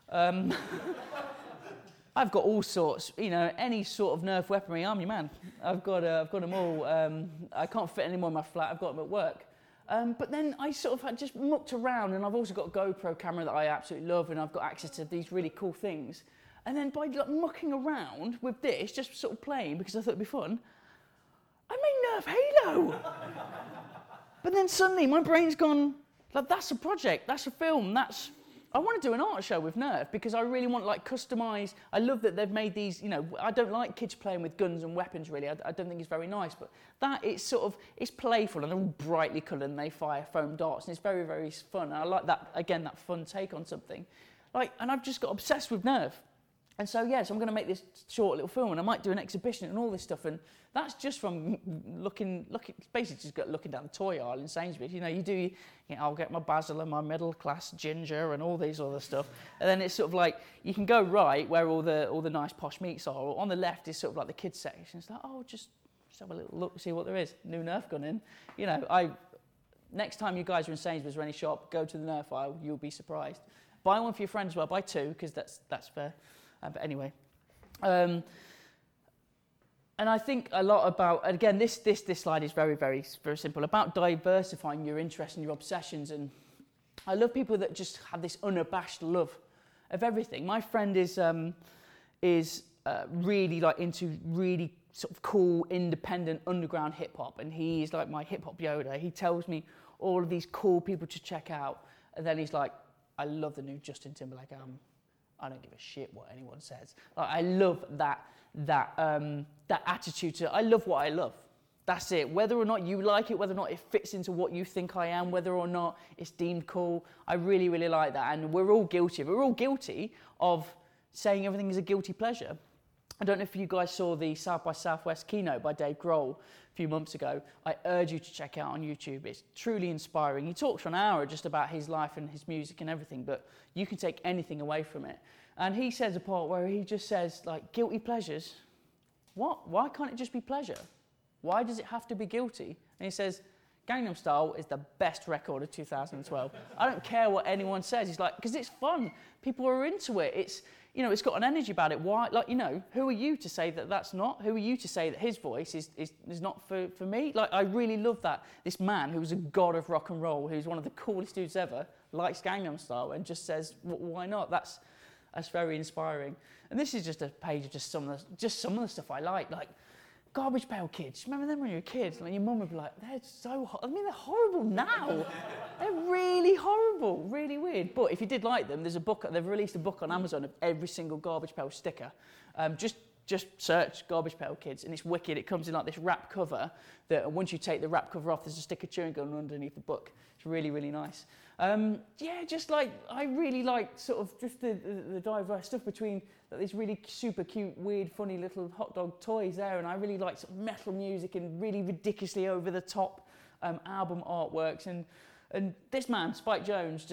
I've got all sorts, any sort of Nerf weaponry, I'm your man. I've got them all. I can't fit any more in my flat. I've got them at work. But then I sort of just mucked around, and I've also got a GoPro camera that I absolutely love, and I've got access to these really cool things. And then by mucking around with this, just sort of playing because I thought it'd be fun, I made Nerf Halo. But then suddenly my brain's gone, that's a project, that's a film, I want to do an art show with Nerf because I really want customise. I love that they've made these, I don't like kids playing with guns and weapons really. I don't think it's very nice, but that it's it's playful and they're all brightly coloured and they fire foam darts and it's very, very fun. And I like that, again, that fun take on something. And I've just got obsessed with Nerf. And so, so I'm going to make this short little film and I might do an exhibition and all this stuff. And that's just from looking basically just looking down the toy aisle in Sainsbury's. I'll get my Basil and my middle class ginger and all these other stuff. And then it's sort of like, you can go right where all the nice posh meats are. Or on the left is sort of like the kids section. It's like, just have a little look, see what there is. New Nerf gun in. Next time you guys are in Sainsbury's or any shop, go to the Nerf aisle, you'll be surprised. Buy one for your friends as well, buy 2, because that's fair. But anyway, and I think a lot about, again, this slide is very, very, very simple, about diversifying your interests and your obsessions. And I love people that just have this unabashed love of everything. My friend is really into really sort of cool, independent, underground hip-hop, and he's like my hip-hop Yoda. He tells me all of these cool people to check out, and then he's like, I love the new Justin Timberlake album. I don't give a shit what anyone says. I love that attitude I love what I love. That's it. Whether or not you like it, whether or not it fits into what you think I am, whether or not it's deemed cool, I really, really like that. And we're all guilty. We're all guilty of saying everything is a guilty pleasure. I don't know if you guys saw the South by Southwest keynote by Dave Grohl a few months ago. I urge you to check it out on YouTube. It's truly inspiring. He talks for an hour just about his life and his music and everything, but you can take anything away from it. And he says a part where he just says, guilty pleasures. What? Why can't it just be pleasure? Why does it have to be guilty? And he says, Gangnam Style is the best record of 2012. I don't care what anyone says. He's like, because it's fun. People are into it. It's got an energy about it. Why? Who are you to say that that's not? Who are you to say that his voice is not for me? I really love that. This man who was a god of rock and roll, who's one of the coolest dudes ever, likes Gangnam Style and just says, why not? That's very inspiring. And this is just a page of just some of the stuff I like Garbage Pail Kids. Remember them when you were a kid? Your mum would be like, they're so they're horrible now. They're really horrible, really weird. But if you did like them, they've released a book on Amazon of every single Garbage Pail sticker. Just search Garbage Pail Kids, and it's wicked. It comes in this wrap cover that once you take the wrap cover off, there's a stick of chewing gum underneath the book. It's really, really nice. I really like sort of just the diverse stuff between these really super cute, weird, funny little hot dog toys there, and I really like sort of metal music and really ridiculously over the top album artworks. And this man, Spike Jonze, just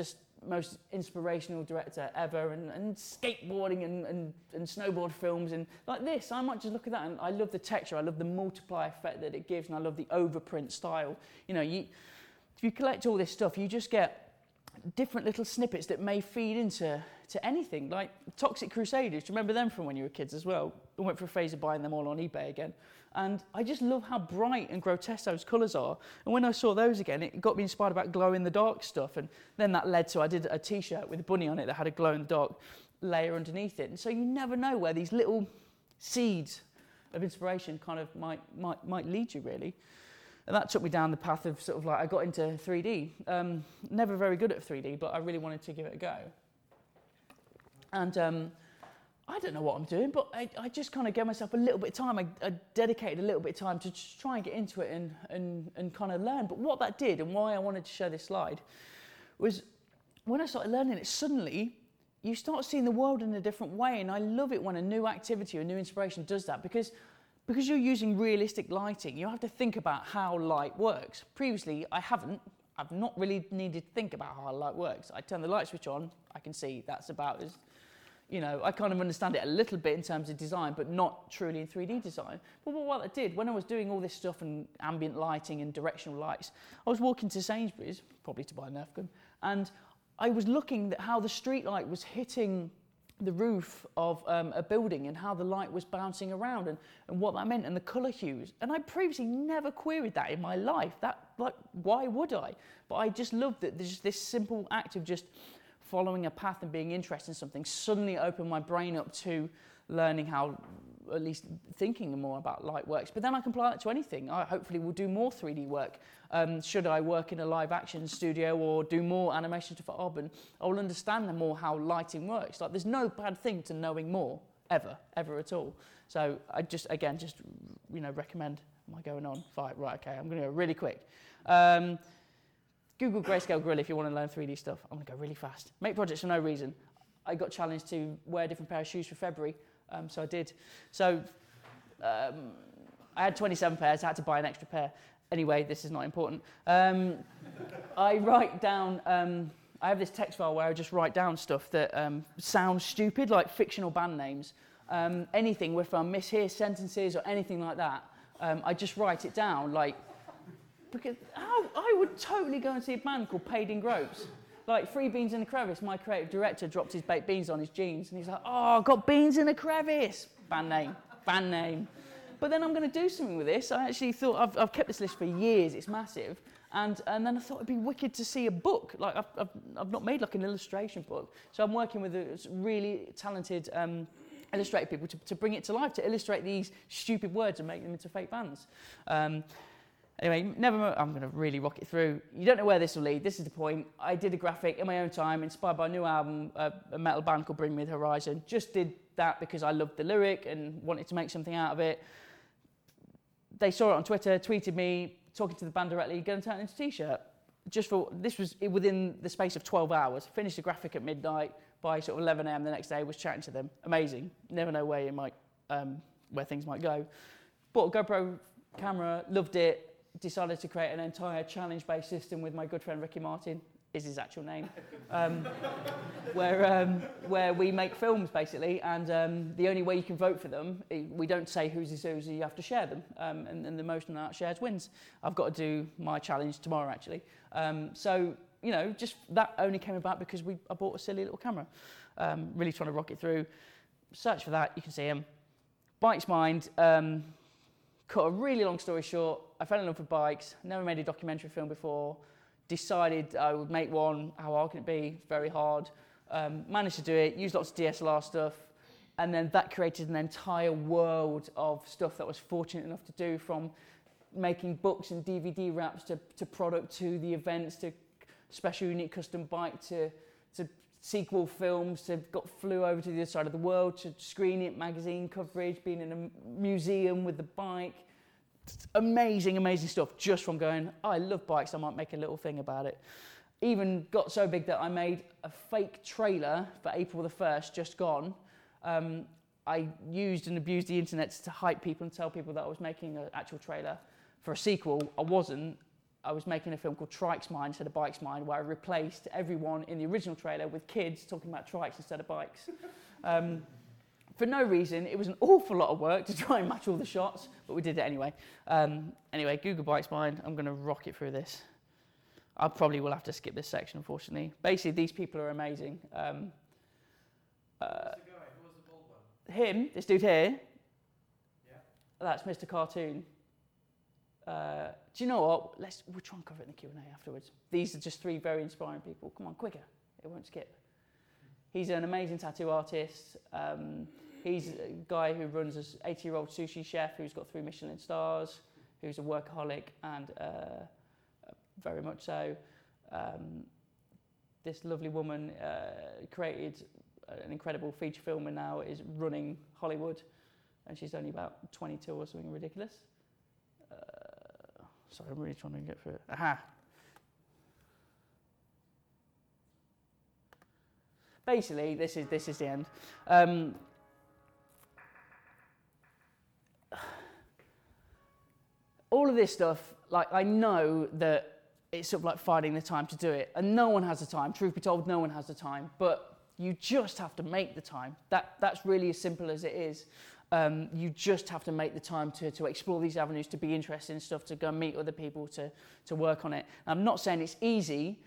most inspirational director ever, and skateboarding and snowboard films and like this. I might just look at that, and I love the texture, I love the multiply effect that it gives, and I love the overprint style. You know, if you collect all this stuff, you just get different little snippets that may feed into anything, like Toxic Crusaders. Do you remember them from when you were kids as well? I went for a phase of buying them all on eBay again. And I just love how bright and grotesque those colours are. And when I saw those again, it got me inspired about glow-in-the-dark stuff. And then that led to, I did a T-shirt with a bunny on it that had a glow-in-the-dark layer underneath it. And so you never know where these little seeds of inspiration kind of might lead you, really. And that took me down the path of sort of like, I got into 3D. Never very good at 3D, but I really wanted to give it a go. And I don't know what I'm doing, but I just kind of gave myself a little bit of time. I dedicated a little bit of time to just try and get into it and kind of learn. But what that did, and why I wanted to show this slide, was when I started learning it, suddenly you start seeing the world in a different way. And I love it when a new activity or a new inspiration does that, because you're using realistic lighting, you have to think about how light works. Previously, I've not really needed to think about how light works. I turn the light switch on, I can see that's about as, you know, I kind of understand it a little bit in terms of design, but not truly in 3D design. But what I did, when I was doing all this stuff and ambient lighting and directional lights, I was walking to Sainsbury's, probably to buy a Nerf gun, and I was looking at how the street light was hitting the roof of a building and how the light was bouncing around and what that meant and the colour hues. And I previously never queried that in my life. Why would I? But I just loved that there's this simple act of just following a path and being interested in something suddenly opened my brain up to learning how, at least thinking more about light works. But then I can apply that to anything. I hopefully will do more 3D work. Should I work in a live action studio or do more animation stuff at Auburn, I will understand more how lighting works. Like, there's no bad thing to knowing more, ever at all. So I just recommend. Am I going on? Right, okay, I'm going to go really quick. Google Grayscale Gorilla if you want to learn 3D stuff. I'm going to go really fast. Make projects for no reason. I got challenged to wear a different pair of shoes for February, so I did. So I had 27 pairs, I had to buy an extra pair. Anyway, this is not important. I write down, I have this text file where I just write down stuff that sounds stupid, like fictional band names. Anything, if I mishear sentences or anything like that, I just write it down, like, because I would totally go and see a band called Paid in Gropes. Like, Free Beans in a Crevice, my creative director dropped his baked beans on his jeans, and he's like, oh, got beans in a crevice. Band name. But then I'm going to do something with this. I actually thought, I've kept this list for years, it's massive, and then I thought it'd be wicked to see a book. Like, I've not made like an illustration book, so I'm working with a really talented illustrator people to bring it to life, to illustrate these stupid words and make them into fake bands. Anyway, I'm going to really rock it through. You don't know where this will lead. This is the point. I did a graphic in my own time, inspired by a new album, a metal band called Bring Me the Horizon. Just did that because I loved the lyric and wanted to make something out of it. They saw it on Twitter, tweeted me, talking to the band directly, going to turn it into a T-shirt. This was within the space of 12 hours. Finished the graphic at midnight. By sort of 11 a.m. the next day, was chatting to them. Amazing. Never know where where things might go. Bought a GoPro camera, loved it. Decided to create an entire challenge-based system with my good friend Ricky Martin, is his actual name, where we make films basically, and the only way you can vote for them, we don't say who's is who's, you have to share them, and the most amount shares wins. I've got to do my challenge tomorrow actually, so you know, just that only came about because I bought a silly little camera. Really trying to rock it through. Search for that, you can see him. Bikes Mind. Cut a really long story short, I fell in love with bikes, never made a documentary film before, decided I would make one. How hard can it be? It's very hard. Managed to do it, used lots of DSLR stuff, and then that created an entire world of stuff that I was fortunate enough to do, from making books and DVD wraps to product, to the events, to special unique custom bike, to sequel films, flew over to the other side of the world, to screen it, magazine coverage, being in a museum with the bike. Amazing stuff, just from going, oh, I love bikes, I might make a little thing about it. Even got so big that I made a fake trailer for April the 1st, just gone. I used and abused the internet to hype people and tell people that I was making an actual trailer for a sequel. I wasn't. I was making a film called Trikes Mine instead of Bikes Mine, where I replaced everyone in the original trailer with kids talking about trikes instead of bikes. For no reason. It was an awful lot of work to try and match all the shots, but we did it anyway. Anyway, Google Bikes Mine. I'm going to rock it through this. I probably will have to skip this section, unfortunately. Basically, these people are amazing. Who's the guy? Who was the bald one? Him, this dude here, Yeah. that's Mr. Cartoon. Do you know what? We'll try and cover it in the Q&A afterwards. These are just 3 very inspiring people. Come on, quicker. It won't skip. He's an amazing tattoo artist. He's a guy who runs an 80-year-old sushi chef who's got 3 Michelin stars, who's a workaholic and very much so. This lovely woman created an incredible feature film and now is running Hollywood, and she's only about 22 or something ridiculous. Sorry, I'm really trying to get through it. Aha! Basically, this is the end. All of this stuff, like, I know that it's sort of like finding the time to do it, and no one has the time. Truth be told, no one has the time, but you just have to make the time. That's really as simple as it is. You just have to make the time to explore these avenues, to be interested in stuff, to go and meet other people, to work on it. I'm not saying it's easy,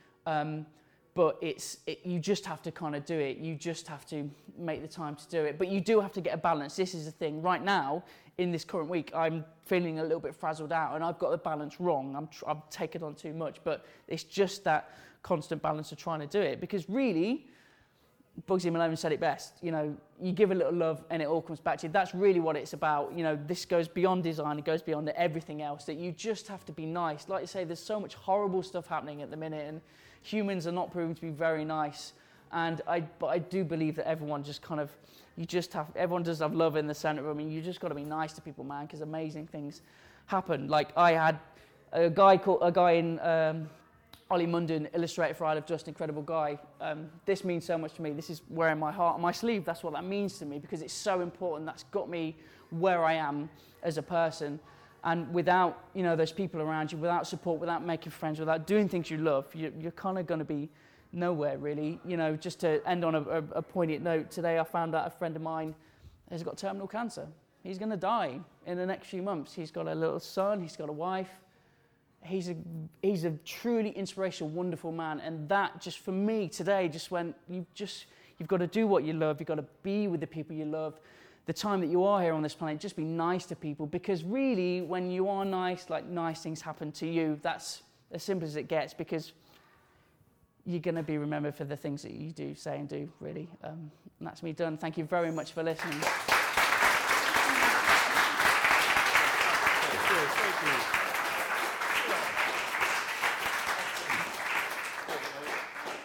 but you just have to kind of do it. You just have to make the time to do it. But you do have to get a balance. This is the thing. Right now, in this current week, I'm feeling a little bit frazzled out, and I've got the balance wrong. I've taken on too much, but it's just that constant balance of trying to do it. Because really, Bugsy Malone said it best, you know, you give a little love and it all comes back to you. That's really what it's about. You know, this goes beyond design, it goes beyond everything else, that you just have to be nice. Like you say, there's so much horrible stuff happening at the minute, and humans are not proven to be very nice. But I do believe that everyone just kind of, everyone does have love in the centre. I mean, you just got to be nice to people, man, because amazing things happen. Like, I had a guy in Ollie Munden, illustrator for Isle of Dust, incredible guy. This means so much to me. This is wearing my heart on my sleeve. That's what that means to me, because it's so important. That's got me where I am as a person. And without, you know, those people around you, without support, without making friends, without doing things you love, you're kind of going to be nowhere, really. You know, just to end on a poignant note, today I found out a friend of mine has got terminal cancer. He's going to die in the next few months. He's got a little son. He's got a wife. He's a truly inspirational, wonderful man, and that just for me today just went. You've got to do what you love. You've got to be with the people you love. The time that you are here on this planet, just be nice to people, because really, when you are nice, like, nice things happen to you. That's as simple as it gets, because you're going to be remembered for the things that you do, say, and do. Really, and that's me done. Thank you very much for listening. Thank you.